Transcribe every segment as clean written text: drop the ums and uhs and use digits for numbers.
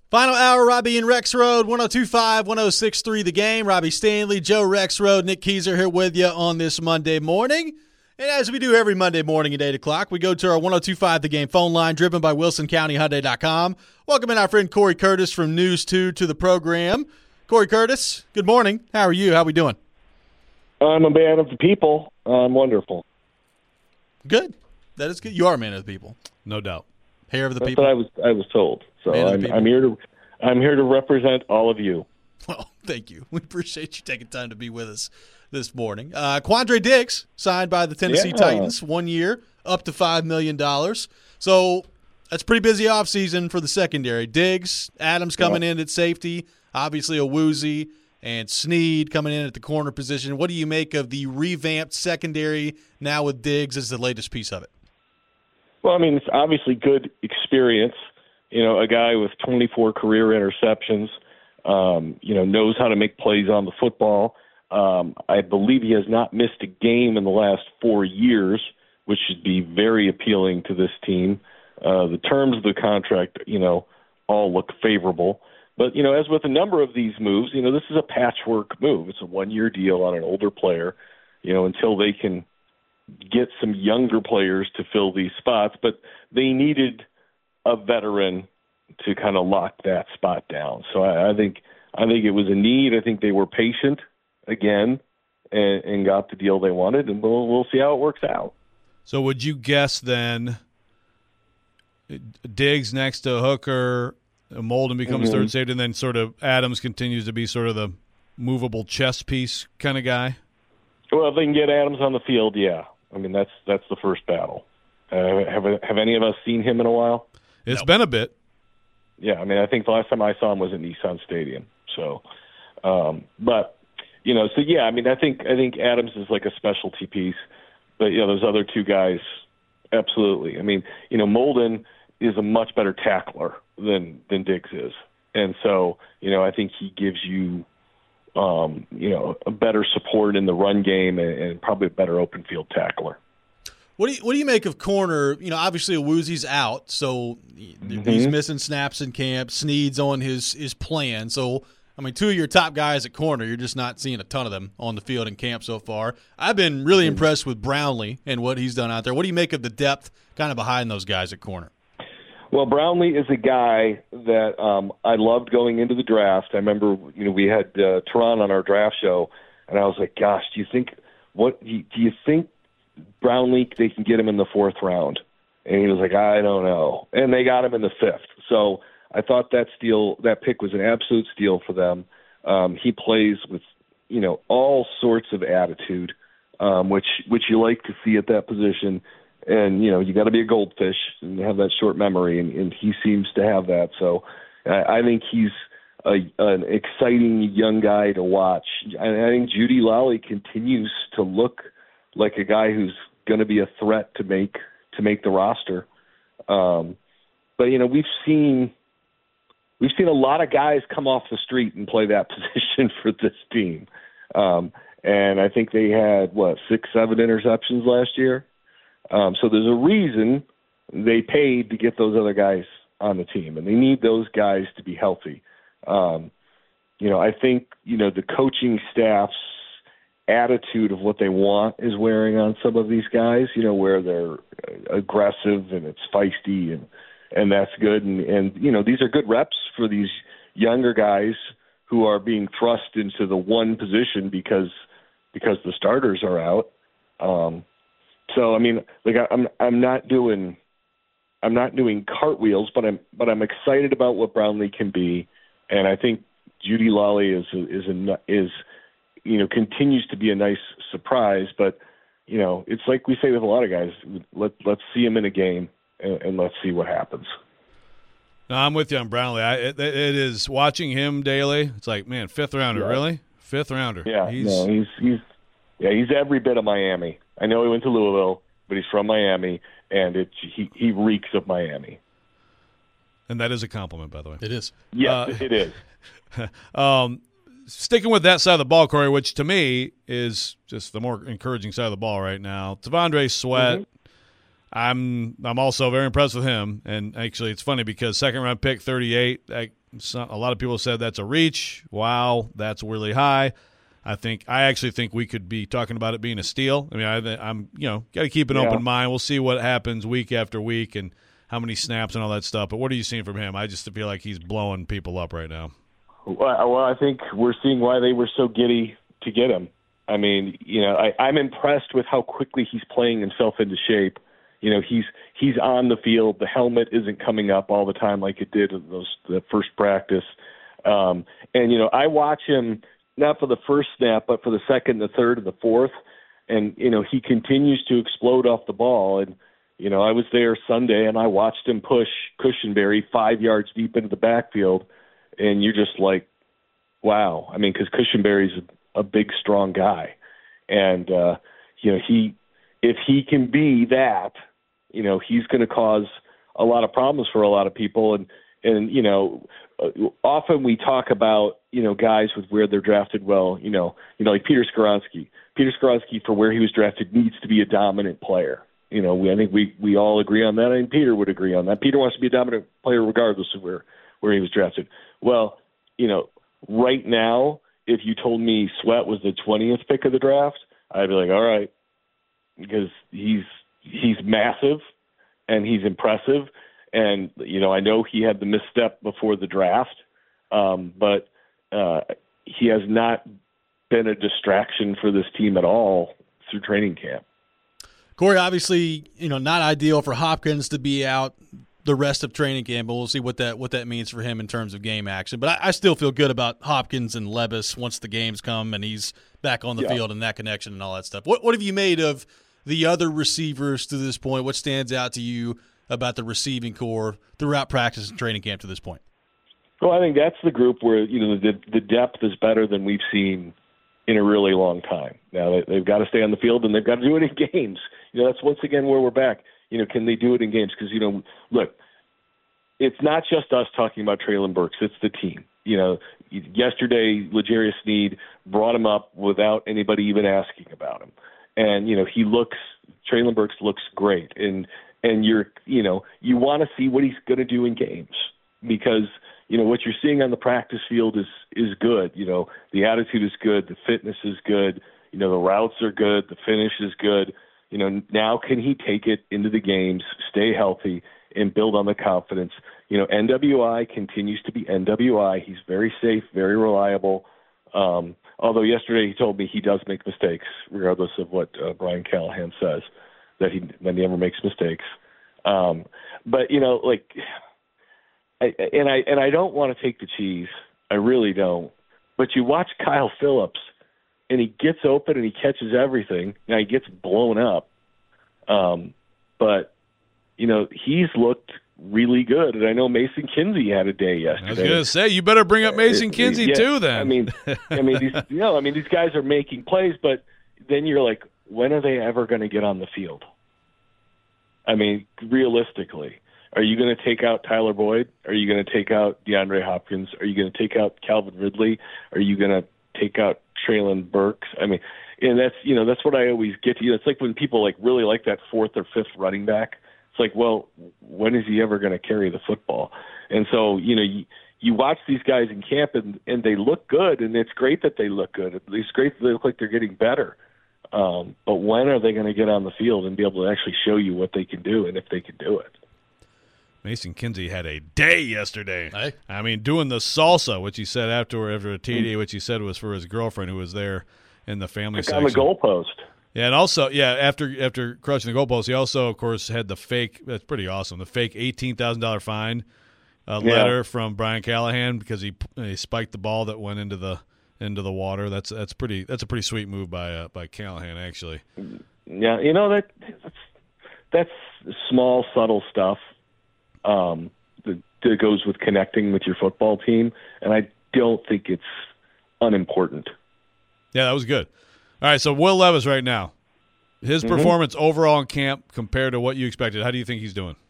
Final hour, Robbie and Rex Road, 102.5, 106.3 The Game. Robbie Stanley, Joe Rex Road, Nick Keyser here with you on this Monday morning. And as we do every Monday morning at 8 o'clock, we go to our 102.5 The Game phone line, driven by WilsonCountyHyundai.com. Welcome in our friend Corey Curtis from News 2 to the program. Corey Curtis, good morning. How are you? How are we doing? I'm a man of the people. I'm wonderful. Good. That is good. You are a man of the people. No doubt. Hair of the That's people. what I was told. So I'm here to represent all of you. Well, thank you. We appreciate you taking time to be with us this morning. Quandre Diggs signed by the Tennessee Titans, 1 year, up to $5 million. So that's a pretty busy offseason for the secondary. Diggs, Adams coming in at safety, obviously Awuzie, and Snead coming in at the corner position. What do you make of the revamped secondary now with Diggs as the latest piece of it? Well, I mean, it's obviously good experience. You know, a guy with 24 career interceptions, knows how to make plays on the football. I believe he has not missed a game in the last 4 years, which should be very appealing to this team. The terms of the contract, all look favorable. But, as with a number of these moves, this is a patchwork move. It's a 1-year deal on an older player, until they can get some younger players to fill these spots. But they needed a veteran to kind of lock that spot down. So I think it was a need. I think they were patient again and got the deal they wanted, and we'll see how it works out. So would you guess then Diggs next to Hooker, Molden becomes third safety, and then sort of Adams continues to be sort of the movable chess piece kind of guy? Well, if they can get Adams on the field, yeah. I mean, that's the first battle. Have any of us seen him in a while? It's been a bit. Yeah, I mean, I think the last time I saw him was at Nissan Stadium. So, I think Adams is like a specialty piece. But, those other two guys, absolutely. I mean, Molden is a much better tackler than Diggs is. And so, I think he gives you, a better support in the run game and probably a better open field tackler. What do you make of corner? Obviously Awuzie's out, so he's missing snaps in camp. Snead's on his plan. So, I mean, two of your top guys at corner, you're just not seeing a ton of them on the field in camp so far. I've been really impressed with Brownlee and what he's done out there. What do you make of the depth kind of behind those guys at corner? Well, Brownlee is a guy that I loved going into the draft. I remember, we had Teron on our draft show, and I was like, gosh, do you think Brownlee, they can get him in the 4th round? And he was like, I don't know. And they got him in the 5th. So I thought that pick was an absolute steal for them. He plays with, all sorts of attitude, which you like to see at that position. And, you got to be a goldfish and have that short memory, and he seems to have that. So I think he's an exciting young guy to watch. I think Judy Lally continues to look like a guy who's going to be a threat to make the roster. But we've seen a lot of guys come off the street and play that position for this team. And I think they had 6-7 interceptions last year. So there's a reason they paid to get those other guys on the team, and they need those guys to be healthy. I think the coaching staff's attitude of what they want is wearing on some of these guys, where they're aggressive and it's feisty and that's good. And these are good reps for these younger guys who are being thrust into the one position because the starters are out. So, I mean, like I'm not doing cartwheels, but I'm excited about what Brownlee can be. And I think Judy Lally is continues to be a nice surprise, but it's like we say with a lot of guys, let's see him in a game and let's see what happens. No, I'm with you on Brownlee. It is watching him daily. It's like, man, 5th rounder, really? 5th rounder. Yeah, he's every bit of Miami. I know he went to Louisville, but he's from Miami, and he reeks of Miami. And that is a compliment, by the way. It is. Yes, it is. Sticking with that side of the ball, Corey, which to me is just the more encouraging side of the ball right now. T'Vondre Sweat, I'm also very impressed with him. And actually, it's funny because 2nd round pick, 38. a lot of people said that's a reach. Wow, that's really high. I actually think we could be talking about it being a steal. I mean, I'm got to keep an open mind. We'll see what happens week after week and how many snaps and all that stuff. But what are you seeing from him? I just feel like he's blowing people up right now. Well, I think we're seeing why they were so giddy to get him. I mean, I'm impressed with how quickly he's playing himself into shape. He's on the field. The helmet isn't coming up all the time like it did in the first practice. I watch him not for the first snap, but for the second, the third, and the fourth. And, he continues to explode off the ball. And, I was there Sunday and I watched him push Cushenberry 5 yards deep into the backfield. And you're just like, wow. I mean, because Cushenberry's a big, strong guy. And, if he can be that, he's going to cause a lot of problems for a lot of people. And often we talk about, guys with where they're drafted well, like Peter Skoronski. Peter Skoronski, for where he was drafted, needs to be a dominant player. I think we all agree on that. I think Peter would agree on that. Peter wants to be a dominant player regardless of where he was drafted. Well, right now, if you told me Sweat was the 20th pick of the draft, I'd be like, all right, because he's massive and he's impressive. And, I know he had the misstep before the draft, but he has not been a distraction for this team at all through training camp. Corey, obviously, not ideal for Hopkins to be out the rest of training camp, but we'll see what that means for him in terms of game action. But I still feel good about Hopkins and Levis once the games come and he's back on the field and that connection and all that stuff. What have you made of the other receivers to this point? What stands out to you about the receiving core throughout practice and training camp to this point? Well, I think that's the group where, the depth is better than we've seen in a really long time. Now, they've got to stay on the field, and they've got to do it in games. That's once again where we're back. Can they do it in games? Because, look, it's not just us talking about Treylon Burks. It's the team. Yesterday, L'Jarius Sneed brought him up without anybody even asking about him. And, Treylon Burks looks great. And you want to see what he's going to do in games because, what you're seeing on the practice field is good. The attitude is good. The fitness is good. The routes are good. The finish is good. Now can he take it into the games, stay healthy, and build on the confidence? NWI continues to be NWI. He's very safe, very reliable. Although yesterday he told me he does make mistakes, regardless of what Brian Callahan says, that he never makes mistakes. But I don't want to take the cheese. I really don't. But you watch Kyle Phillips, and he gets open and he catches everything. Now he gets blown up. But he's looked really good. And I know Mason Kinsey had a day yesterday. I was going to say, you better bring up Mason Kinsey too then. These guys are making plays, but then you're like, when are they ever going to get on the field? I mean, realistically, are you going to take out Tyler Boyd? Are you going to take out DeAndre Hopkins? Are you going to take out Calvin Ridley? Are you going to take out Treylon Burks? I mean, and that's what I always get to. It's like when people really like that fourth or fifth running back. It's like, well, when is he ever going to carry the football? And so, you watch these guys in camp and they look good, and it's great that they look good. It's great that they look like they're getting better. But when are they going to get on the field and be able to actually show you what they can do and if they can do it? Mason Kinsey had a day yesterday. Hey. I mean, doing the salsa, which he said after a TD, which he said was for his girlfriend who was there in the family section. On the goalpost. Yeah, and also, after crushing the goalpost, he also, of course, had the fake. That's pretty awesome. The fake $18,000 fine letter from Brian Callahan because he spiked the ball that went into the water. That's a pretty sweet move by Callahan, actually. Yeah, that's small, subtle stuff that goes with connecting with your football team, and I don't think it's unimportant. Yeah, that was good. All right, so Will Levis right now, his performance overall in camp compared to what you expected, how do you think he's doing?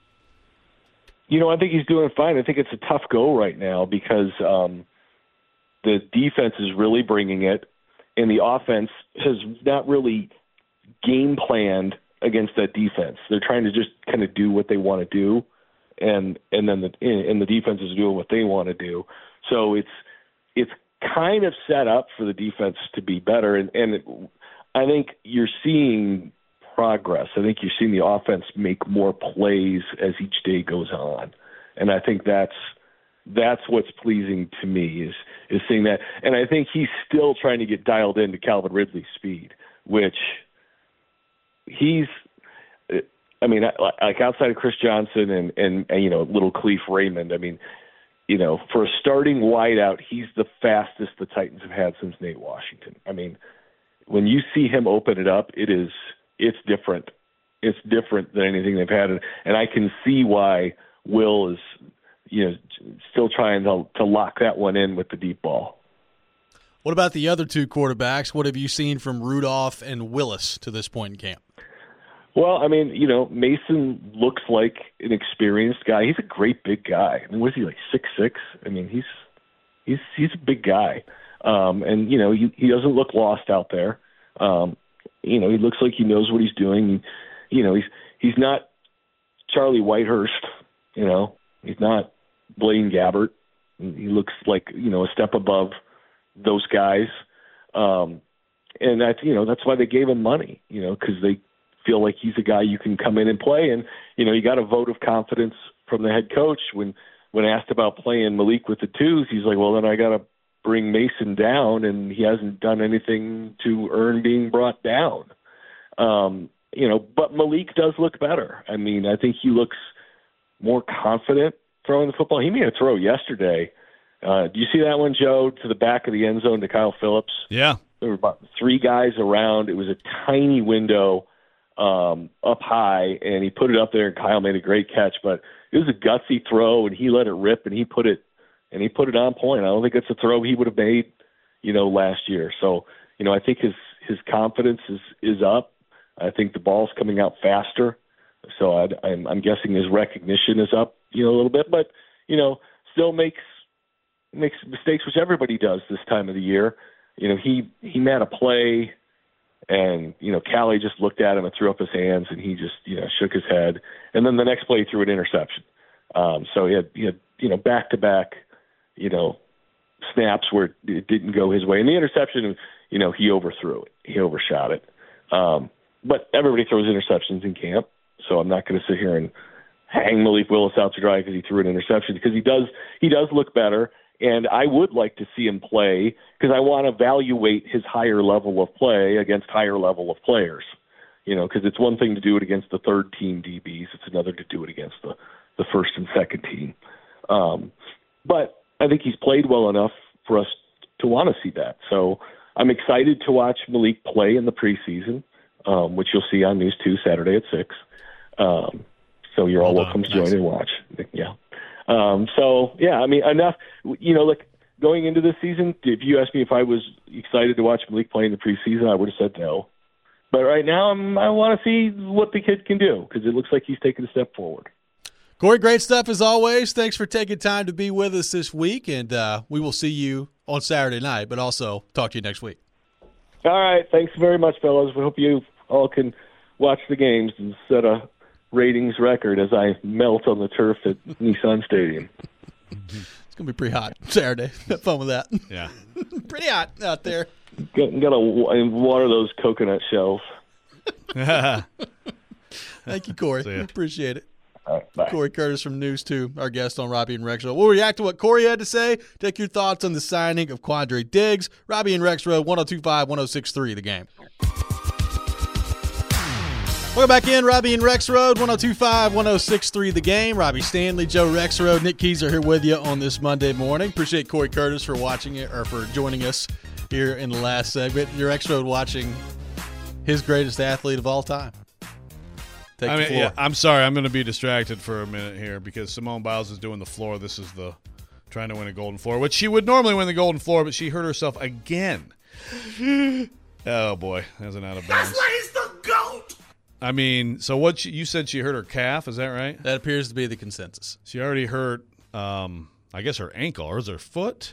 I think he's doing fine. I think it's a tough go right now because the defense is really bringing it, and the offense has not really game planned against that defense. They're trying to just kind of do what they want to do, and then the defense is doing what they want to do. So it's kind of set up for the defense to be better, and I think you're seeing progress. I think you're seeing the offense make more plays as each day goes on, and I think that's what's pleasing to me is seeing that. And I think he's still trying to get dialed into Calvin Ridley's speed, which I mean, like outside of Chris Johnson and little Khalif Raymond, I mean, for a starting wideout, he's the fastest the Titans have had since Nate Washington. I mean, when you see him open it up, it's different. It's different than anything they've had, and I can see why Will is still trying to lock that one in with the deep ball. What about the other two quarterbacks? What have you seen from Rudolph and Willis to this point in camp? Well, I mean, Mason looks like an experienced guy. He's a great big guy. I mean, was he like 6'6"? I mean, he's a big guy, and he doesn't look lost out there. He looks like he knows what he's doing. He's not Charlie Whitehurst. He's not Blaine Gabbert. He looks like a step above those guys, and that's why they gave him money. Because they feel like he's a guy you can come in and play. And, you got a vote of confidence from the head coach when asked about playing Malik with the twos. He's like, well, then I got to bring Mason down, and he hasn't done anything to earn being brought down. But Malik does look better. I mean, I think he looks more confident throwing the football. He made a throw yesterday. Do you see that one, Joe, to the back of the end zone to Kyle Phillips? Yeah. There were about three guys around. It was a tiny window up high, and he put it up there, and Kyle made a great catch. But it was a gutsy throw, and he let it rip, and he put it on point. I don't think it's a throw he would have made, last year. So, I think his confidence is up. I think the ball's coming out faster. So I'm guessing his recognition is up, a little bit, but, still makes mistakes, which everybody does this time of the year. He made a play, and, Callie just looked at him and threw up his hands, and he just, shook his head. And then the next play he threw an interception. So he had back-to-back, snaps where it didn't go his way. And the interception, he overthrew it. He overshot it. But everybody throws interceptions in camp, so I'm not going to sit here and hang Malik Willis out to dry because he threw an interception, because he does look better. And I would like to see him play because I want to evaluate his higher level of play against higher level of players. Because it's one thing to do it against the third team DBs. It's another to do it against the first and second team. But I think he's played well enough for us to want to see that. So I'm excited to watch Malik play in the preseason, which you'll see on News 2 Saturday at 6. So you're all welcome to join and watch. Yeah. I mean, enough, like going into this season, if you asked me if I was excited to watch Malik play in the preseason, I would have said no. But right now I want to see what the kid can do, because it looks like he's taking a step forward. Corey, great stuff as always. Thanks for taking time to be with us this week, and we will see you on Saturday night, but also talk to you next week. All right. Thanks very much, fellas. We hope you all can watch the games and set a ratings record as I melt on the turf at Nissan Stadium. It's going to be pretty hot Saturday. Have fun with that. Yeah. Pretty hot out there. Got to water those coconut shells. Thank you, Corey. We appreciate it. All right, bye. Corey Curtis from News 2, our guest on Robbie and Rex Road. We'll react to what Corey had to say. Take your thoughts on the signing of Quandre Diggs. Robbie and Rex Road, 102.5, 106.3, The Game. Welcome back in, Robbie and Rex Road, 102.5, 106.3 The Game. Robbie Stanley, Joe Rex Road, Nick Keys are here with you on this Monday morning. Appreciate Corey Curtis for watching it, or for joining us here in the last segment. Your Rex Road watching his greatest athlete of all time. I'm sorry, I'm going to be distracted for a minute here because Simone Biles is doing the floor. This is the trying to win a golden floor, which she would normally win the golden floor, but she hurt herself again. Oh boy, that's not a bounds. That's why he's the GOAT. I mean, so what you said she hurt her calf, is that right? That appears to be the consensus. She already hurt, I guess, her ankle or her foot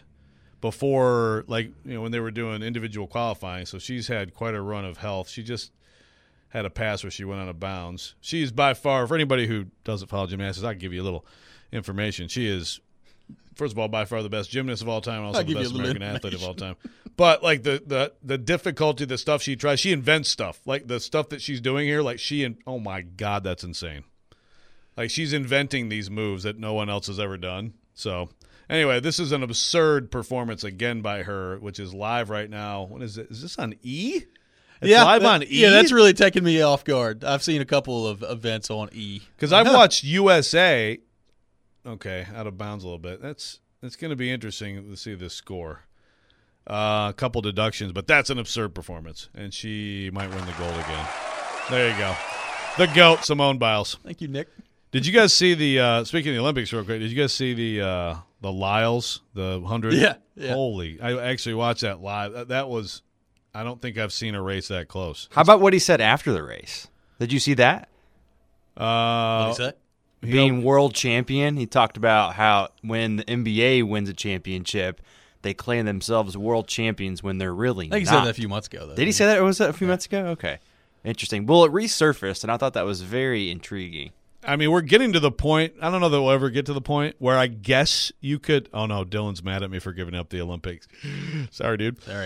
before, when they were doing individual qualifying. So she's had quite a run of health. She just had a pass where she went out of bounds. She's by far, for anybody who doesn't follow gymnastics, I'll give you a little information. She is, first of all, by far the best gymnast of all time, also the best American athlete of all time. But like the difficulty, the stuff she tries, she invents stuff. Like the stuff that she's doing here, like oh my God, that's insane. Like she's inventing these moves that no one else has ever done. So anyway, this is an absurd performance again by her, which is live right now. What is it? Is this on E? It's live on E? Yeah, that's really taking me off guard. I've seen a couple of events on E. Because I've watched USA. Okay, out of bounds a little bit. It's going to be interesting to see this score. A couple deductions, but that's an absurd performance, and she might win the gold again. There you go. The GOAT, Simone Biles. Thank you, Nick. Did you guys see the speaking of the Olympics real quick, did you guys see the Lyles, the 100? Yeah. Holy. I actually watched that live. That was – I don't think I've seen a race that close. How about what he said after the race? Did you see that? What did he say? Being world champion, he talked about how when the NBA wins a championship, they claim themselves world champions when they're really not. I think he said that a few months ago, though. Did he say that? Or was that a few months ago? Okay. Interesting. Well, it resurfaced, and I thought that was very intriguing. I mean, we're getting to the point. I don't know that we'll ever get to the point where I guess you could. Oh no, Dylan's mad at me for giving up the Olympics. Sorry, dude. Sorry.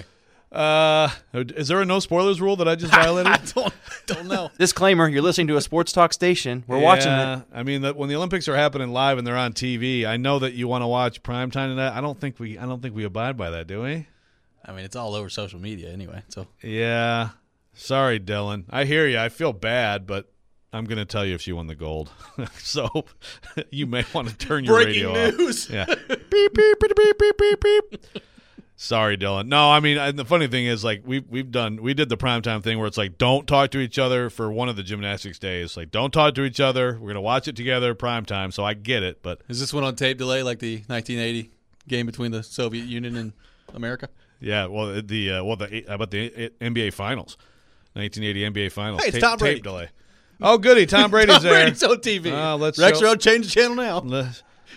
Is there a no spoilers rule that I just violated? I don't know. Disclaimer: you're listening to a sports talk station. We're watching it. I mean, when the Olympics are happening live and they're on TV, I know that you want to watch primetime and that. I don't think we abide by that, do we? I mean, it's all over social media anyway. So yeah. Sorry, Dylan. I hear you. I feel bad, but I'm going to tell you if she won the gold. So you may want to turn your radio off. Breaking news. Yeah. Beep, beep, beep, beep, beep, beep, beep. Sorry, Dylan. No, I mean, the funny thing is, like, we did the primetime thing where it's like, don't talk to each other for one of the gymnastics days. Like, don't talk to each other. We're going to watch it together, primetime. So I get it, but is this one on tape delay like the 1980 game between the Soviet Union and America? Yeah. Well, how about the NBA Finals, 1980 NBA Finals? Hey, it's Tom Brady. Tape delay. Oh, goody. Tom Brady's there. Brady's on TV. Rex Road, change the channel now.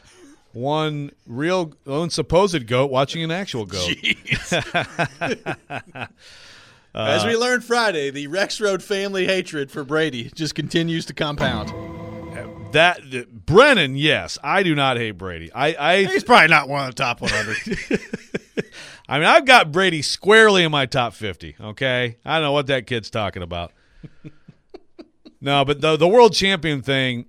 One supposed goat watching an actual goat. As we learned Friday, the Rex Road family hatred for Brady just continues to compound. Brennan, yes, I do not hate Brady. He's probably not one of the top 100. I mean, I've got Brady squarely in my top 50. Okay, I don't know what that kid's talking about. No, but the world champion thing.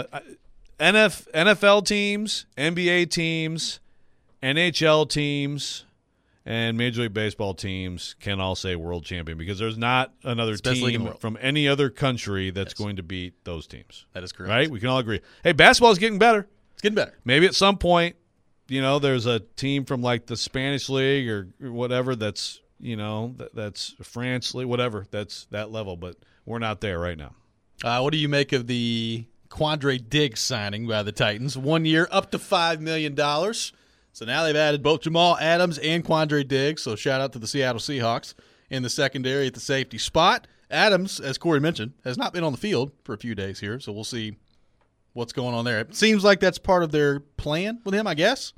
NFL teams, NBA teams, NHL teams, and Major League Baseball teams can all say world champion because there's not another team from any other country that's going to beat those teams. That is correct. Right? We can all agree. Hey, basketball is getting better. It's getting better. Maybe at some point, there's a team from like the Spanish league or whatever that's, that's France league, whatever, that's that level. But we're not there right now. What do you make of the Quandre Diggs signing by the Titans? 1 year, up to $5 million. So now they've added both Jamal Adams and Quandre Diggs. So shout out to the Seattle Seahawks in the secondary at the safety spot. Adams, as Corey mentioned, has not been on the field for a few days here. So we'll see what's going on there. It seems like that's part of their plan with him, I guess.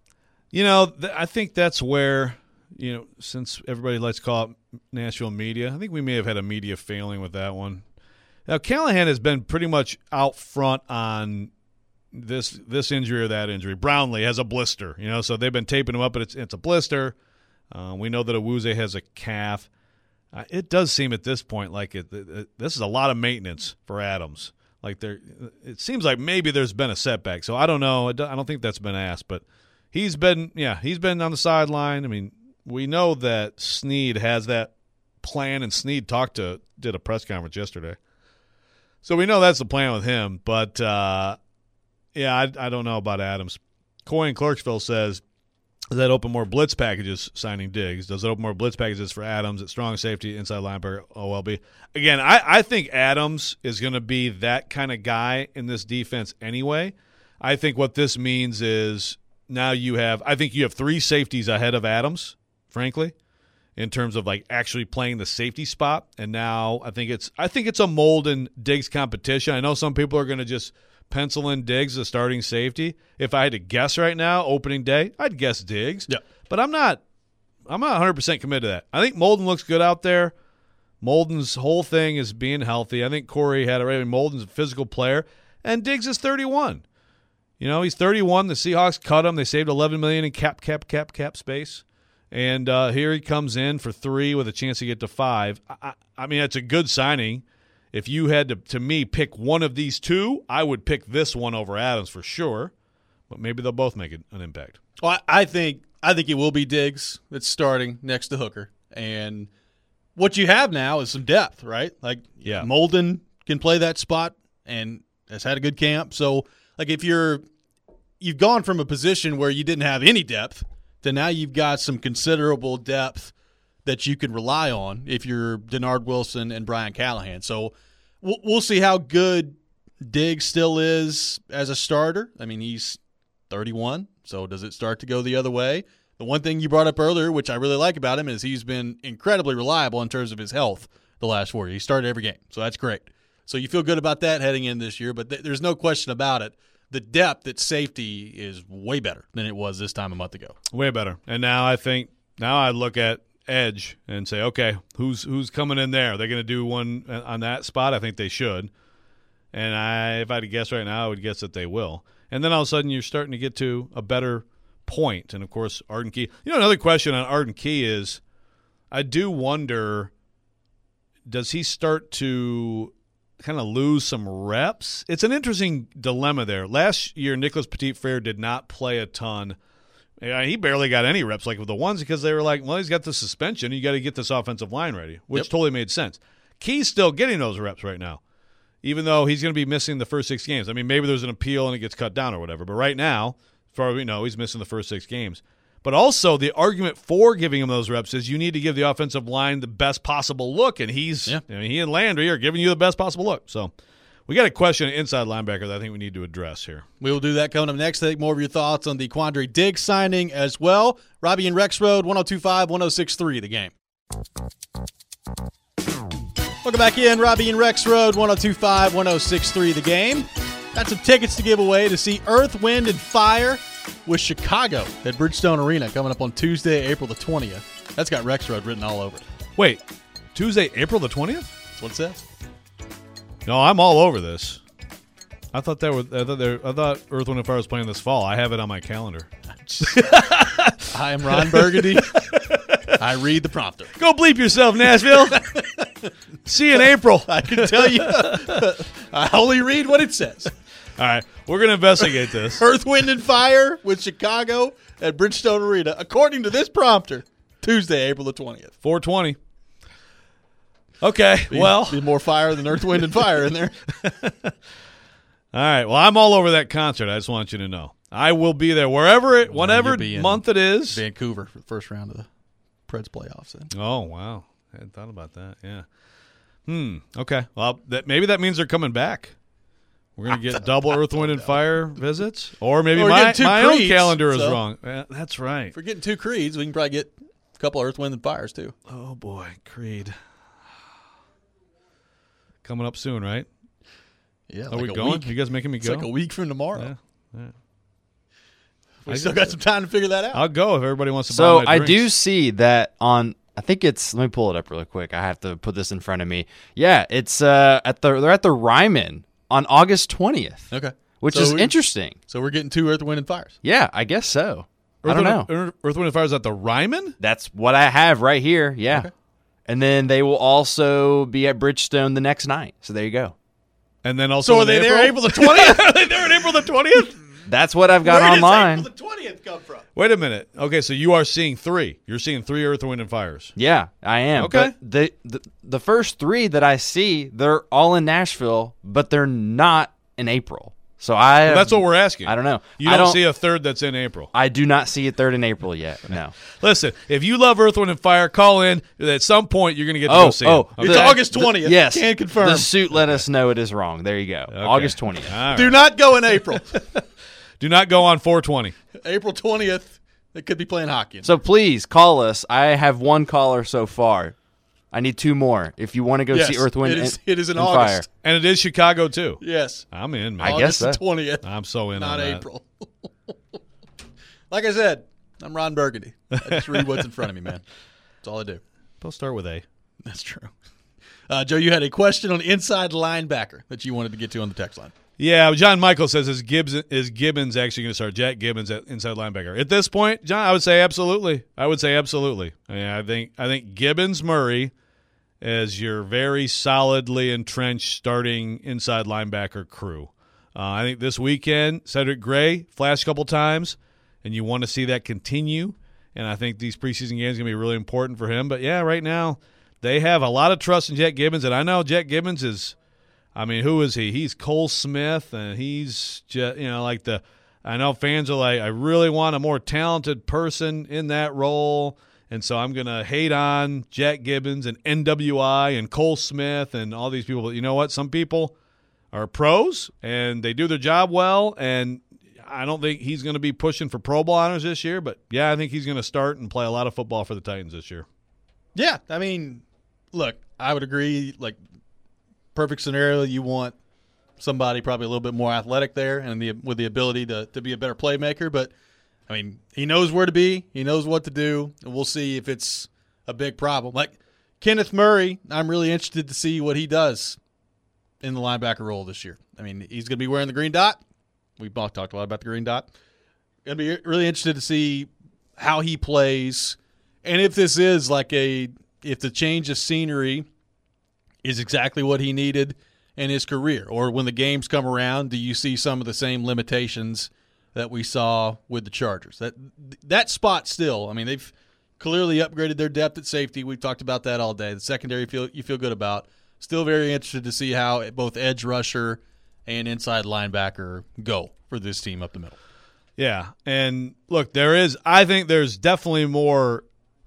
I think that's where, since everybody likes to call it Nashville media, I think we may have had a media failing with that one. Now, Callahan has been pretty much out front on this injury or that injury. Brownlee has a blister, so they've been taping him up, but it's a blister. We know that Awuzie has a calf. It does seem at this point like this is a lot of maintenance for Adams. Like it seems like maybe there's been a setback. So I don't know. I don't think that's been asked, but he's been on the sideline. I mean, we know that Snead has that plan, and Snead did a press conference yesterday. So we know that's the plan with him, but I don't know about Adams. Coy in Clarksville says, does that open more blitz packages signing Diggs? Does it open more blitz packages for Adams at strong safety, inside linebacker, OLB? Again, I think Adams is going to be that kind of guy in this defense anyway. I think what this means is now you have three safeties ahead of Adams, frankly, in terms of like actually playing the safety spot. And now I think it's a Mold and Diggs competition. I know some people are going to just pencil in Diggs as starting safety. If I had to guess right now, opening day, I'd guess Diggs. Yeah. But I'm not 100% committed to that. I think Molden looks good out there, Molden's whole thing is being healthy. I think Corey had it right. Molden's a physical player, and Diggs is 31. He's 31. The Seahawks cut him. They saved $11 million in cap space. And here he comes in for 3 with a chance to get to 5. I mean, it's a good signing. If you had to me, pick one of these two, I would pick this one over Adams for sure. But maybe they'll both make an impact. Well, I think it will be Diggs that's starting next to Hooker. And what you have now is some depth, right? Like, yeah, Molden can play that spot and has had a good camp. So, like, if you've gone from a position where you didn't have any depth to now you've got some considerable depth that you can rely on if you're Denard Wilson and Brian Callahan. So we'll see how good Diggs still is as a starter. I mean, he's 31, so does it start to go the other way? The one thing you brought up earlier, which I really like about him, is he's been incredibly reliable in terms of his health the last 4 years. He started every game, so that's great. So you feel good about that heading in this year, but there's no question about it. The depth at safety is way better than it was this time a month ago. Way better. And now I look at edge and say, okay, who's coming in there? They're going to do one on that spot? I think they should. And if I had to guess right now, I would guess that they will. And then all of a sudden you're starting to get to a better point. And, of course, Arden Key. Another question on Arden Key is I do wonder, does he start to kind of lose some reps? It's an interesting dilemma there. Last year, Nicholas Petit-Frere did not play a ton. He barely got any reps like with the ones because they were like, well, he's got the suspension. You got to get this offensive line ready, which totally made sense. Key's still getting those reps right now, even though he's going to be missing the first 6 games. I mean, maybe there's an appeal and it gets cut down or whatever. But right now, as far as we know, he's missing the first 6 games. But also the argument for giving him those reps is you need to give the offensive line the best possible look, and he and Landry are giving you the best possible look. So we got a question at inside linebacker that I think we need to address here. We will do that coming up next. I think more of your thoughts on the Quandre Diggs signing as well. Robbie and Rex Road, 102.5, 106.3, The Game. Welcome back in. Robbie and Rex Road, 102.5, 106.3, The Game. Got some tickets to give away to see Earth, Wind, and Fire with Chicago at Bridgestone Arena coming up on Tuesday, April the 20th. That's got Rex Road written all over it. Wait, Tuesday, April the 20th? That's what it says. No, I'm all over this. I thought Earth, Wind, and Fire was playing this fall. I have it on my calendar. I am Ron Burgundy. I read the prompter. Go bleep yourself, Nashville. See you in April. I can tell you. I only read what it says. All right, we're going to investigate this. Earth, Wind, and Fire with Chicago at Bridgestone Arena, according to this prompter, Tuesday, April the 20th. 420. Okay, Be more fire than Earth, Wind, and Fire in there. All right, well, I'm all over that concert. I just want you to know. I will be there whatever month it is. Vancouver for the first round of the Preds playoffs. Then. Oh, wow. I hadn't thought about that, yeah. Okay, well, maybe that means they're coming back. We're going to get double Earth, Wind, and Fire visits. Or maybe my own calendar is wrong. Yeah, that's right. If we're getting 2 Creeds, we can probably get a couple Earth, Wind, and Fires, too. Oh, boy, Creed. Coming up soon, right? Yeah, Are we going? Week. You guys making me go? It's like a week from tomorrow. Yeah. We still got some time to figure that out. I'll go if everybody wants to buy So my I drinks. do see that on. I think it's. Let me pull it up really quick. I have to put this in front of me. Yeah, it's they're at the Ryman on August 20th. Okay, which is interesting. So we're getting 2 Earth, Wind, and Fires. Yeah, I guess so. I don't know. Earth, Wind, and Fire is at the Ryman? That's what I have right here. Yeah. Okay. And then they will also be at Bridgestone the next night. So there you go. And then also, so are they there April the 20th? Are they there on April the 20th? That's what I've got online. Where does April the 20th come from? Wait a minute. Okay, so you are seeing 3. You're seeing 3 Earth, Wind, and Fires. Yeah, I am. Okay. But the first 3 that I see, they're all in Nashville, but they're not in April. So that's what we're asking. I don't know. You don't see a third that's in April. I do not see a third in April yet. No. Listen, if you love Earth, Wind, and Fire, call in. At some point, you're going to get to go see them. It's August 20th. Yes. Can confirm. The suit let us know it is wrong. There you go. Okay. August 20th. All right. Do not go in April. Do not go on 420. April 20th, they could be playing hockey. So please call us. I have 1 caller so far. I need 2 more. If you want to go see Earth, Wind, it is in and August. Fire. And it is Chicago, too. Yes. I'm in, man. I guess so. August 20th. I'm so in not on that. April. Like I said, I'm Ron Burgundy. I just read what's in front of me, man. That's all I do. They'll start with A. That's true. Joe, you had a question on inside linebacker that you wanted to get to on the text line. Yeah, John Michael says, is Gibbons actually going to start? Jack Gibbons at inside linebacker. At this point, John, I would say absolutely. I mean, I think Gibbons Murray is your very solidly entrenched starting inside linebacker crew. I think this weekend, Cedric Gray flashed a couple times, and you want to see that continue. And I think these preseason games are going to be really important for him. But, yeah, right now they have a lot of trust in Jack Gibbons. And I know Jack Gibbons is – I mean, who is he? He's Cole Smith, and he's just, I know fans are like, I really want a more talented person in that role. And so I'm going to hate on Jack Gibbons and NWI and Cole Smith and all these people. But you know what? Some people are pros, and they do their job well, and I don't think he's going to be pushing for Pro Bowl honors this year. But, yeah, I think he's going to start and play a lot of football for the Titans this year. Yeah, I mean, look, I would agree. Like, perfect scenario, you want somebody probably a little bit more athletic there and with the ability to be a better playmaker. But, I mean, he knows where to be. He knows what to do. And we'll see if it's a big problem. Like Kenneth Murray, I'm really interested to see what he does in the linebacker role this year. I mean, he's going to be wearing the green dot. We've talked a lot about the green dot. Going to be really interested to see how he plays and if this is like if the change of scenery is exactly what he needed in his career. Or when the games come around, do you see some of the same limitations that we saw with the Chargers? That spot still, I mean, they've clearly upgraded their depth at safety. We've talked about that all day. The secondary you feel good about. Still very interested to see how both edge rusher and inside linebacker go for this team up the middle. Yeah, and look, I think there's definitely more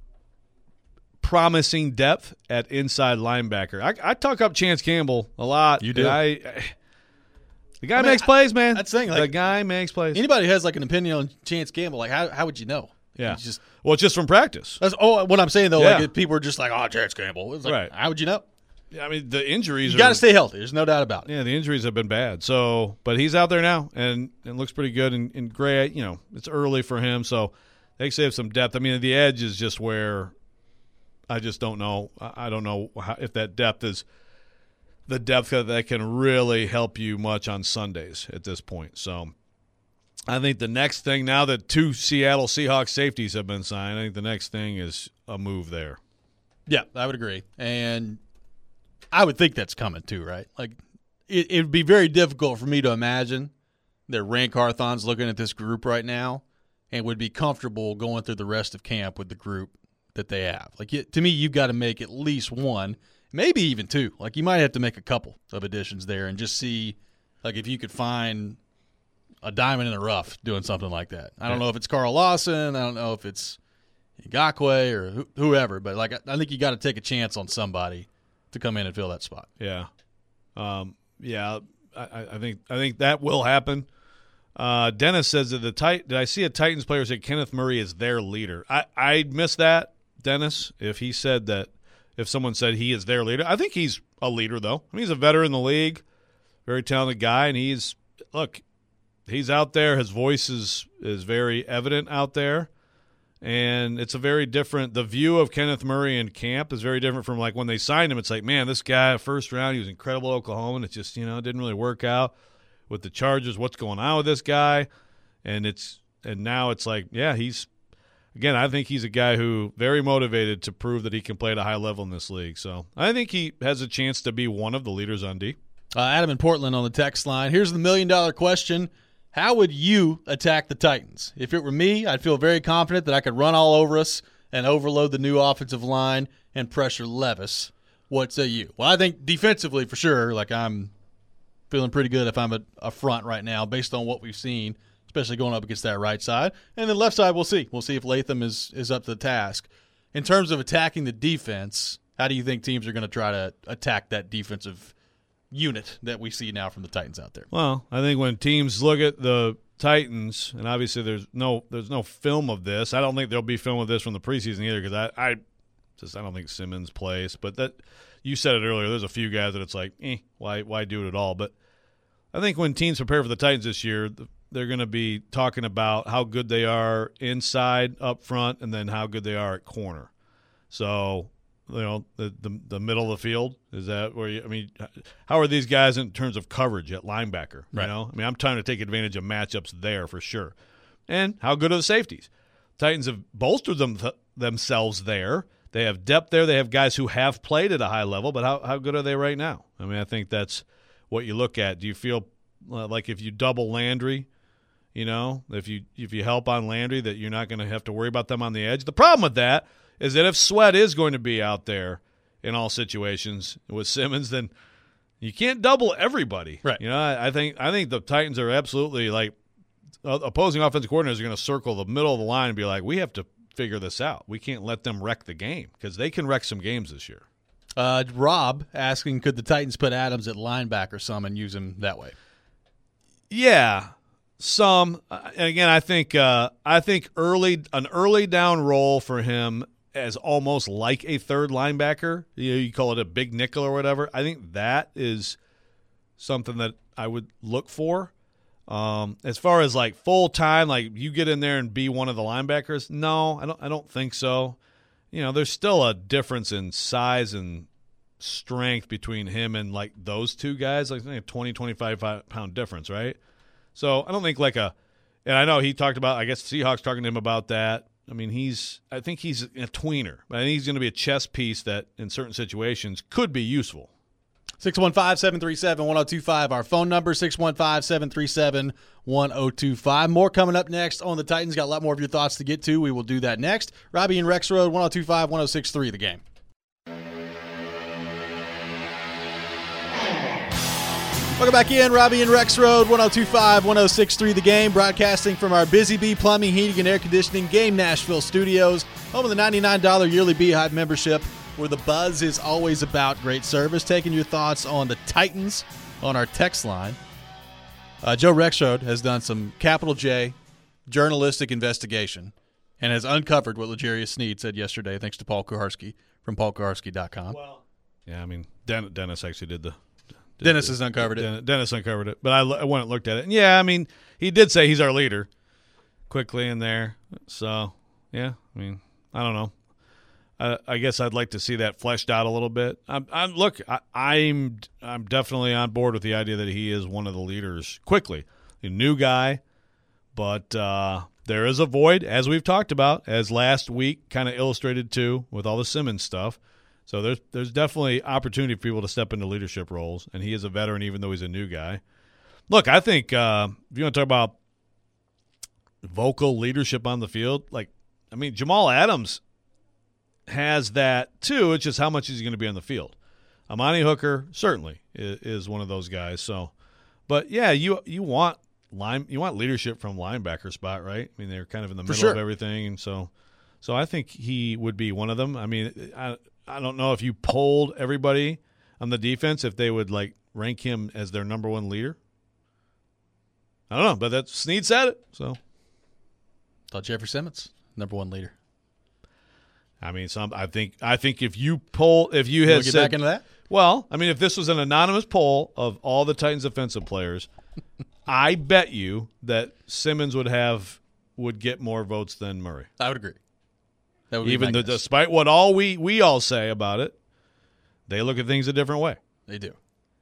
promising depth at inside linebacker. I talk up Chance Campbell a lot. You do. The guy makes plays, man. That's the thing. Like, the guy makes plays. Anybody who has like an opinion on Chance Campbell, like how would you know? Yeah. It's just from practice. What I'm saying though. Yeah. Like people are just like, oh, Chance Campbell. It's like, right. How would you know? I mean, the injuries. You got to stay healthy. There's no doubt about it. Yeah, the injuries have been bad. So, but he's out there now and looks pretty good. And Gray, it's early for him, so they have some depth. I mean, the edge is just where I just don't know. I don't know if that depth is the depth that can really help you much on Sundays at this point. So, I think the next thing, now that 2 Seattle Seahawks safeties have been signed, I think the next thing is a move there. Yeah, I would agree. And I would think that's coming too, right? Like, it would be very difficult for me to imagine that Ran Carthon's looking at this group right now and would be comfortable going through the rest of camp with the group that they have. Like, to me, you've got to make at least one, maybe even two. Like, you might have to make a couple of additions there and just see, like, if you could find a diamond in the rough doing something like that. I don't know if it's Carl Lawson. I don't know if it's Ngakoue or whoever, but, like, I think you got to take a chance on somebody to come in and fill that spot. Yeah. I think that will happen. Dennis says that did I see a Titans player say Kenneth Murray is their leader? I missed that, Dennis. If someone said he is their leader, I think he's a leader though. I mean, he's a veteran in the league, very talented guy, and he's out there. His voice is very evident out there. And it's a very different – the view of Kenneth Murray in camp is very different from, like, when they signed him. It's like, man, this guy, first round, he was incredible at Oklahoma, and it just, it didn't really work out with the Chargers. What's going on with this guy? And now it's like, yeah, again, I think he's a guy who very motivated to prove that he can play at a high level in this league. So I think he has a chance to be one of the leaders on D. Adam in Portland on the text line. Here's the $1 million question. How would you attack the Titans? If it were me, I'd feel very confident that I could run all over us and overload the new offensive line and pressure Levis. What say you? Well, I think defensively for sure, like I'm feeling pretty good if I'm a front right now based on what we've seen, especially going up against that right side. And then left side, we'll see. We'll see if Latham is up to the task. In terms of attacking the defense, how do you think teams are going to try to attack that defensive unit that we see now from the Titans out there? Well, I think when teams look at the Titans, and obviously there's no film of this. I don't think there'll be film of this from the preseason either because I don't think Simmons plays. But that you said it earlier. There's a few guys that it's like, why do it at all? But I think when teams prepare for the Titans this year, they're going to be talking about how good they are inside, up front, and then how good they are at corner. So the middle of the field? Is that where how are these guys in terms of coverage at linebacker? Right. You know, I'm trying to take advantage of matchups there for sure. And how good are the safeties? Titans have bolstered themselves there. They have depth there. They have guys who have played at a high level, but how good are they right now? I mean, I think that's what you look at. Do you feel like if you double Landry, if you help on Landry, that you're not going to have to worry about them on the edge? The problem with that is that if Sweat is going to be out there in all situations with Simmons, then you can't double everybody. Right. I think the Titans are absolutely like opposing offensive coordinators are going to circle the middle of the line and be like, we have to figure this out. We can't let them wreck the game because they can wreck some games this year. Rob asking, could the Titans put Adams at linebacker some and use him that way? Yeah, some. And again, I think an early down role for him as almost like a third linebacker. You call it a big nickel or whatever. I think that is something that I would look for. As far as like full time, like you get in there and be one of the linebackers, no, I don't think so. There's still a difference in size and strength between him and like those two guys, like a 20, 25 pound difference, right? So I don't think and I know he talked about, I guess Seahawks talking to him about that. I mean, I think he's a tweener. I think he's going to be a chess piece that in certain situations could be useful. 615-737-1025, our phone number, 615-737-1025. More coming up next on the Titans. Got a lot more of your thoughts to get to. We will do that next. Robbie and Rexroad, 102.5, 106.3, The Game. Welcome back in, Robbie and Rexroad, 102.5, 106.3, The Game, broadcasting from our Busy Bee Plumbing, Heating, and Air Conditioning Game Nashville studios, home of the $99 yearly Beehive membership, where the buzz is always about great service. Taking your thoughts on the Titans on our text line. Joe Rexroad has done some capital J journalistic investigation and has uncovered what L'Jarius Sneed said yesterday, thanks to Paul Kuharsky from paulkuharsky.com. Well, yeah, I mean, Dennis actually did Dennis has uncovered it. Dennis uncovered it, but I went and looked at it. And yeah, I mean, he did say he's our leader quickly in there. So, yeah, I mean, I don't know. I guess I'd like to see that fleshed out a little bit. I'm definitely on board with the idea that he is one of the leaders quickly. A new guy, but there is a void, as we've talked about, as last week kind of illustrated too with all the Simmons stuff. So there's definitely opportunity for people to step into leadership roles, and he is a veteran even though he's a new guy. Look, I think if you want to talk about vocal leadership on the field, Jamal Adams has that too. It's just how much is he going to be on the field. Amani Hooker certainly is one of those guys. So, but yeah, you want leadership from linebacker spot, right? I mean, they're kind of in the middle of everything, and so I think he would be one of them. I mean, I don't know if you polled everybody on the defense if they would rank him as their number one leader. I don't know, but that Sneed said it. So, thought Jeffrey Simmons number one leader. I mean, I think if you had get said, back into that? Well, I mean, if this was an anonymous poll of all the Titans offensive players, I bet you that Simmons would get more votes than Murray. I would agree. That would even be despite what all we all say about it, they look at things a different way. They do.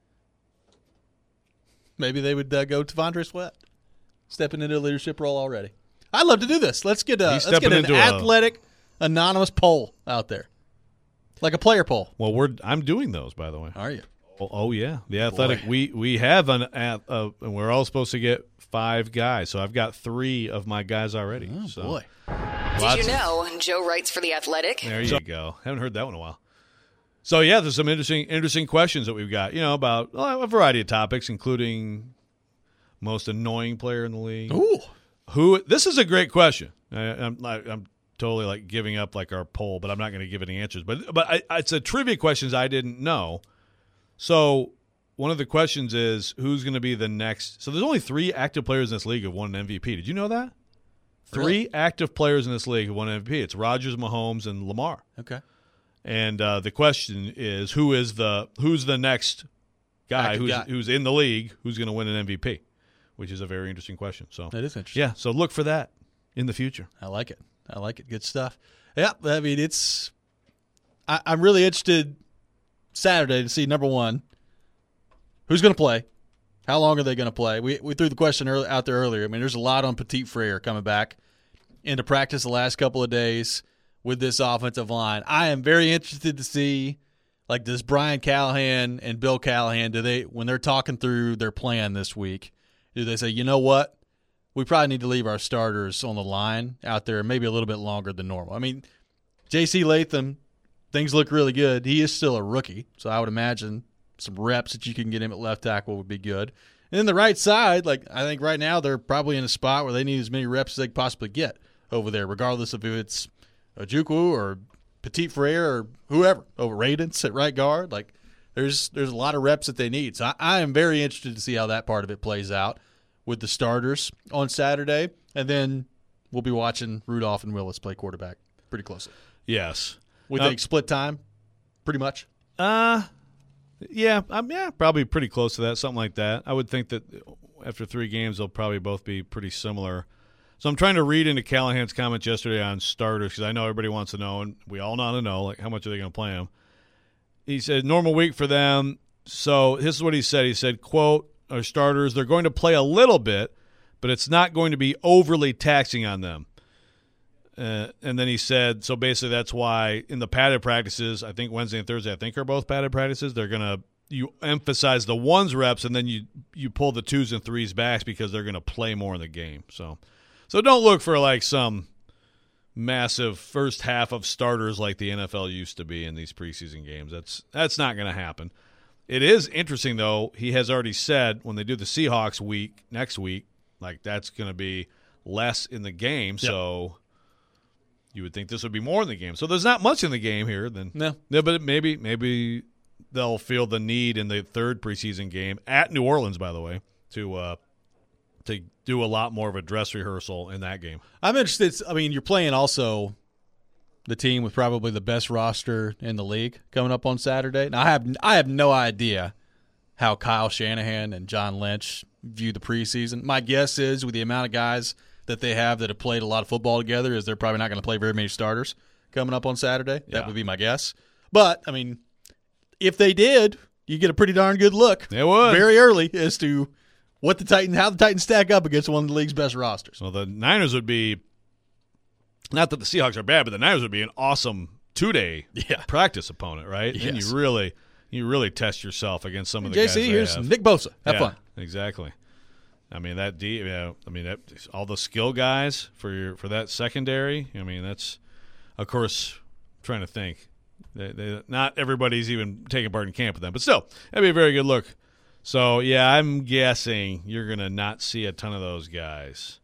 Maybe they would go to T'Vondre Sweat, stepping into a leadership role already. I'd love to do this. Let's get an athletic anonymous poll out there, like a player poll. Well, I'm doing those, by the way. Are you? Oh yeah, the athletic. Boy. We have and we're all supposed to get 5 guys. So I've got 3 of my guys already. Oh so. Boy! Did you know Joe writes for The Athletic? There you go. Haven't heard that one in a while. So yeah, there's some interesting questions that we've got. About a variety of topics, including most annoying player in the league. Ooh, This is a great question. I'm totally giving up our poll, but I'm not going to give any answers. But it's a trivia questions I didn't know. So one of the questions is who's going to be the next. So there's only 3 active players in this league who have won an MVP. Did you know that? Really? 3 active players in this league who won an MVP. It's Rodgers, Mahomes, and Lamar. Okay. And the question is who's the next guy who's in the league who's going to win an MVP, which is a very interesting question. So that is interesting. Yeah. So look for that in the future. I like it. Good stuff. Yeah. I mean, I'm really interested Saturday to see, number one, who's going to play. How long are they going to play? We threw the question out there earlier. I mean, there's a lot on Petit Frere coming back into practice the last couple of days with this offensive line. I am very interested to see, like, does Brian Callahan and Bill Callahan, when they're talking through their plan this week, do they say, you know what, we probably need to leave our starters on the line out there maybe a little bit longer than normal? I mean, J.C. Latham, things look really good. He is still a rookie, so I would imagine some reps that you can get him at left tackle would be good. And then the right side, like, I think right now they're probably in a spot where they need as many reps as they can possibly get over there, regardless of if it's Ojukwu or Petit Frere or whoever over Radens at right guard. Like, there's a lot of reps that they need. So I am very interested to see how that part of it plays out with the starters on Saturday. And then we'll be watching Rudolph and Willis play quarterback pretty closely. Yes. We think split time, pretty much? Yeah, probably pretty close to that, something like that. I would think that after 3 games, they'll probably both be pretty similar. So I'm trying to read into Callahan's comments yesterday on starters because I know everybody wants to know, and we all want to know, like, how much are they going to play them. He said, normal week for them. So this is what he said. He said, quote, our starters, they're going to play a little bit, but it's not going to be overly taxing on them. And then he said, so basically that's why in the padded practices, I think Wednesday and Thursday, are both padded practices. They're going to you emphasize the 1s reps, and then you pull the 2s and 3s back because they're going to play more in the game. So don't look for like some massive first half of starters like the NFL used to be in these preseason games. That's not going to happen. It is interesting, though. He has already said when they do the Seahawks week next week, like that's going to be less in the game. Yep. So you would think this would be more in the game. So there's not much in the game here. Then no, but maybe they'll feel the need in the 3rd preseason game at New Orleans, by the way, to do a lot more of a dress rehearsal in that game. I'm interested. I mean, you're playing also the team with probably the best roster in the league coming up on Saturday. Now, I have no idea how Kyle Shanahan and John Lynch view the preseason. My guess is with the amount of guys that they have that have played a lot of football together is they're probably not going to play very many starters coming up on Saturday. Yeah. That would be my guess. But, I mean, if they did, you get a pretty darn good look very early as to how the Titans stack up against one of the league's best rosters. Well, the Niners would be, not that the Seahawks are bad, but the Niners would be an awesome 2-day practice opponent, right? Yes. And you really test yourself against some of the guys. JC, here's Nick Bosa. Have fun. Exactly. I mean all the skill guys for that secondary. I mean, that's, of course, I'm trying to think. Not everybody's even taking part in camp with them, but still, that'd be a very good look. So yeah, I'm guessing you're gonna not see a ton of those guys.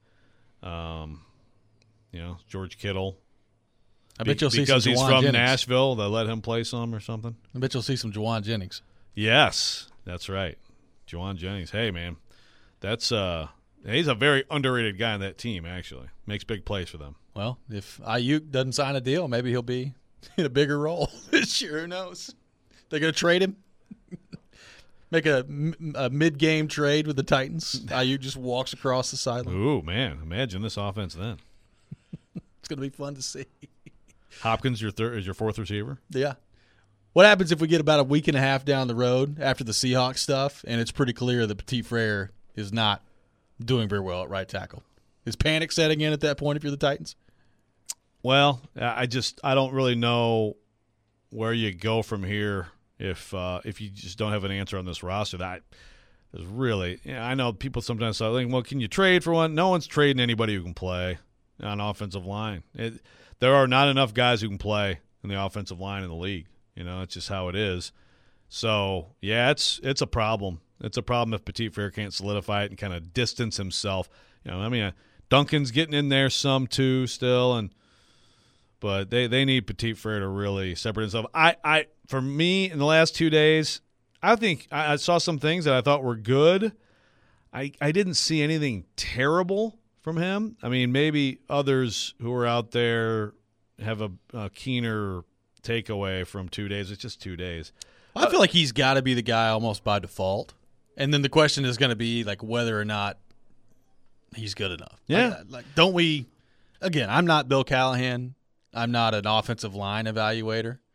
George Kittle. I bet you'll see some because he's Juwan from Jennings. Nashville. They'll let him play some or something. I bet you'll see some Juwan Jennings. Yes, that's right, Juwan Jennings. Hey man. He's a very underrated guy on that team, actually. Makes big plays for them. Well, if Ayuk doesn't sign a deal, maybe he'll be in a bigger role this year. Who knows? They're going to trade him? Make a mid-game trade with the Titans? Ayuk just walks across the sideline. Ooh, man. Imagine this offense then. It's going to be fun to see. Hopkins is your 4th receiver? Yeah. What happens if we get about a week and a half down the road after the Seahawks stuff, and it's pretty clear that Petit Frere is not doing very well at right tackle? Is panic setting in at that point if you're the Titans? Well, I don't really know where you go from here if you just don't have an answer on this roster. That is really, I know people sometimes say, well, can you trade for one? No one's trading anybody who can play on offensive line. There are not enough guys who can play in the offensive line in the league. It's just how it is. So, yeah, it's a problem. It's a problem if Petit Frere can't solidify it and kind of distance himself. Duncan's getting in there some too still, but they need Petit Frere to really separate himself. For me, in the last 2 days, I think I saw some things that I thought were good. I didn't see anything terrible from him. I mean, maybe others who are out there have a keener takeaway from 2 days. It's just 2 days. I feel like he's got to be the guy almost by default. And then the question is going to be like whether or not he's good enough. Yeah. Don't we – again, I'm not Bill Callahan. I'm not an offensive line evaluator.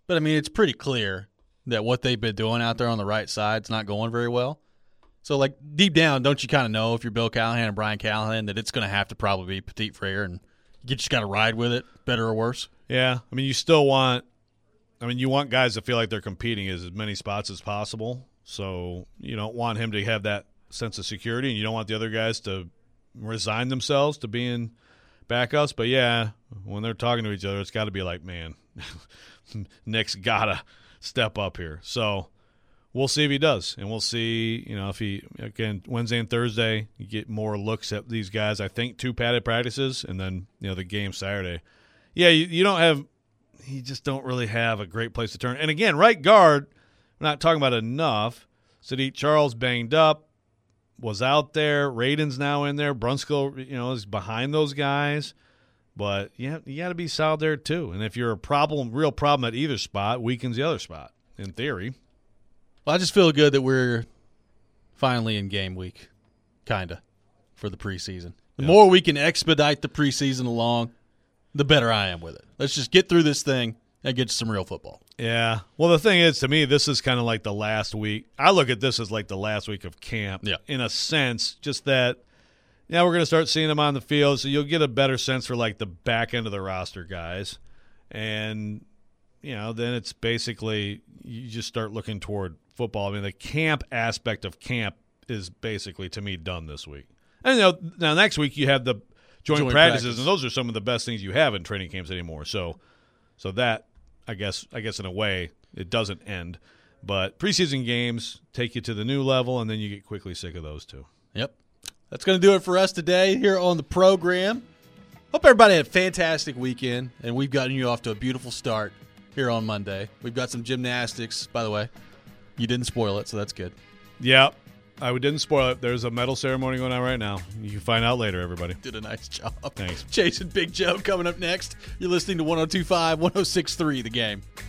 But, I mean, it's pretty clear that what they've been doing out there on the right side is not going very well. So, like, deep down, don't you kind of know if you're Bill Callahan and Brian Callahan that it's going to have to probably be Petit Frere and you just got to ride with it, better or worse? Yeah. I mean, you still want – I mean, you want guys to feel like they're competing as many spots as possible. So you don't want him to have that sense of security, and you don't want the other guys to resign themselves to being backups. But, yeah, when they're talking to each other, it's got to be like, man, Nick's got to step up here. So we'll see if he does, and we'll see, if he, again, Wednesday and Thursday, you get more looks at these guys. I think 2 padded practices, and then, the game Saturday. Yeah, you don't have – you just don't really have a great place to turn. And, again, right guard – we're not talking about enough. Sadiq Charles banged up, was out there. Radin's now in there. Brunskill, is behind those guys. But you got to be solid there too. And if you're real problem at either spot, weakens the other spot, in theory. Well, I just feel good that we're finally in game week, kind of, for the preseason. The more we can expedite the preseason along, the better I am with it. Let's just get through this thing and get to some real football. Yeah. Well, the thing is, to me, this is kind of like the last week. I look at this as like the last week of camp, in a sense, just that, we're going to start seeing them on the field, so you'll get a better sense for like the back end of the roster guys. And, then it's basically you just start looking toward football. I mean, the camp aspect of camp is basically, to me, done this week. And, now next week you have the joint practices, and those are some of the best things you have in training camps anymore. So that, I guess in a way, it doesn't end. But preseason games take you to the new level, and then you get quickly sick of those too. Yep. That's going to do it for us today here on the program. Hope everybody had a fantastic weekend, and we've gotten you off to a beautiful start here on Monday. We've got some gymnastics, by the way. You didn't spoil it, so that's good. Yeah, I didn't spoil it. There's a medal ceremony going on right now. You can find out later, everybody. Did a nice job. Thanks. Chasing Big Joe coming up next. You're listening to 102.5, 106.3 The Game.